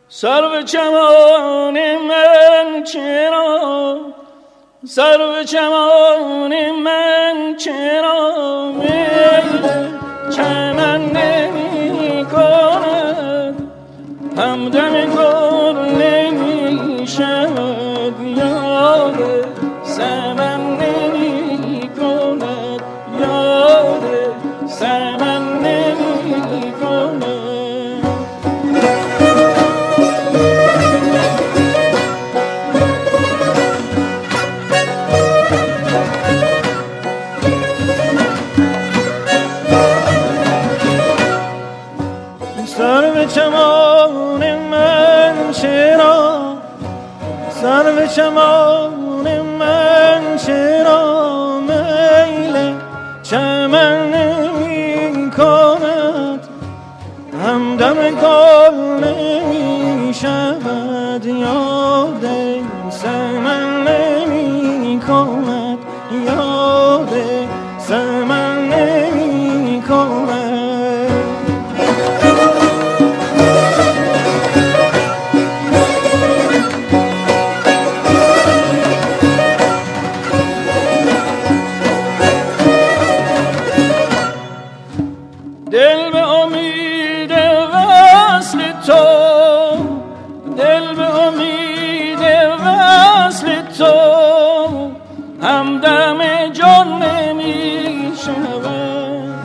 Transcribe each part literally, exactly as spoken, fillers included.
سرو چمان من چرا، سرو چمان من چرا میل چمن نمی کند، همدم گل نمی شود، یاد سمن نمی کند، یاد سمن نمی کند. سرو چمان من چرا، سرو چمان من چرا میل چمن نمی کند، همدم گل نمی شود، یاد سمن نمی کند، یاد سمن نمی کند. دل به امید وصل تو، دل به امید وصل تو، همدم جان نمی شود.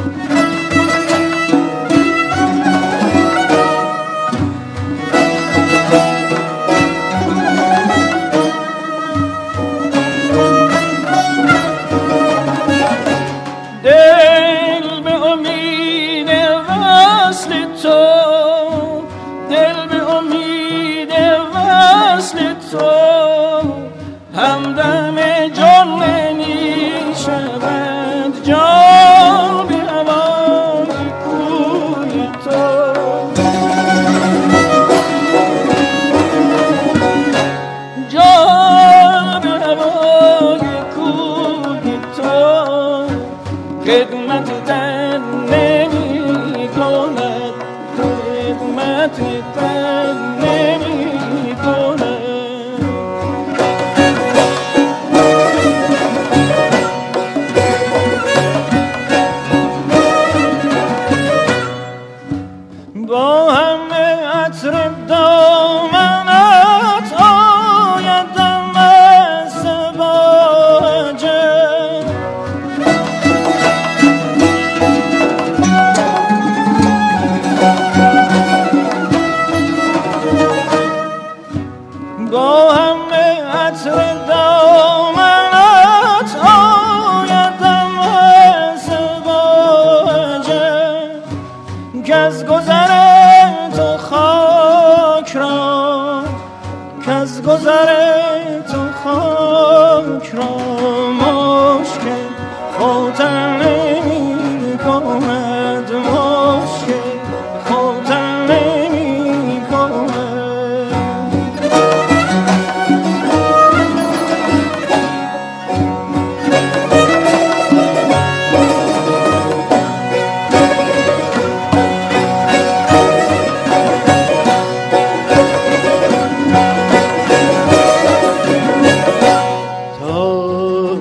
دل به امید وصل تو، دل به امید وصل تو، همدم جان نمی شود، جان به هوای کوی تو. جان به هوای کوی تو، خدمت در نمی کند، خدمت در نمی کند. با همه عطر دامنت آیدم از باجه، با همه عطر دامنت آیدم از باجه، که از گذر تو خاک را، که از گذر تو خاک را مشکل خاطر نمی کند، مشکل خاطر نمی کند. تا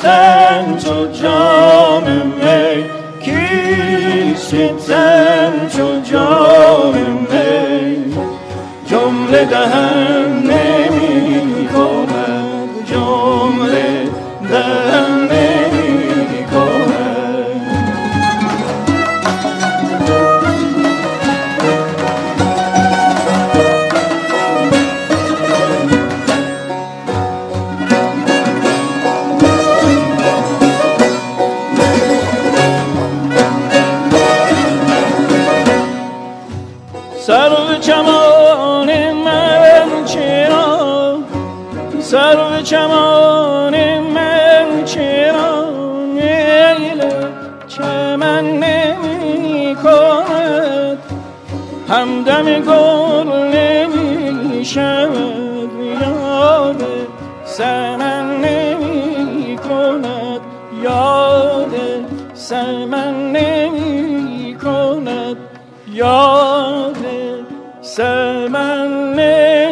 تن چو جام می، کیست تن چو جام می. جمله دهن نمی کند، جمله دهن نمی کند. سرو چمان من چرا، سرو چمان من چرا میل چمن نمی کند. همدم گل نمی شود، یاد سمن نمی کند، یاد سمن نمی کند، یاد سمن